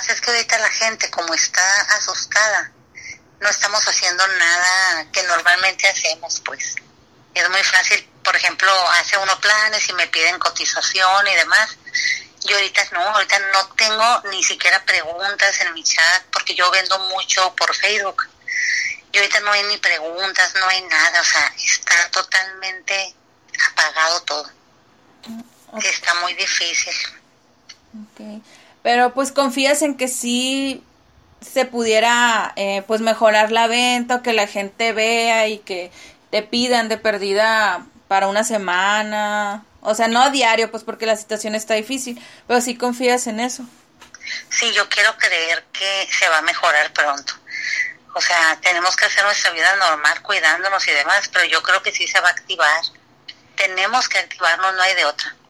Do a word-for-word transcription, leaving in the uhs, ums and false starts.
pasa es que ahorita la gente, como está asustada, no estamos haciendo nada que normalmente hacemos, pues. Es muy fácil, por ejemplo, hace uno planes y me piden cotización y demás. Yo ahorita no, ahorita no tengo ni siquiera preguntas en mi chat, porque yo vendo mucho por Facebook. Y ahorita no hay ni preguntas, no hay nada, o sea, está totalmente apagado todo. Okay. Está muy difícil. Okay. Pero pues confías en que sí se pudiera eh, pues mejorar la venta, o que la gente vea y que te pidan de perdida para una semana, o sea, no a diario, pues porque la situación está difícil, pero sí confías en eso. Sí, yo quiero creer que se va a mejorar pronto. O sea, tenemos que hacer nuestra vida normal, cuidándonos y demás, pero yo creo que sí se va a activar. Tenemos que activarnos, no hay de otra.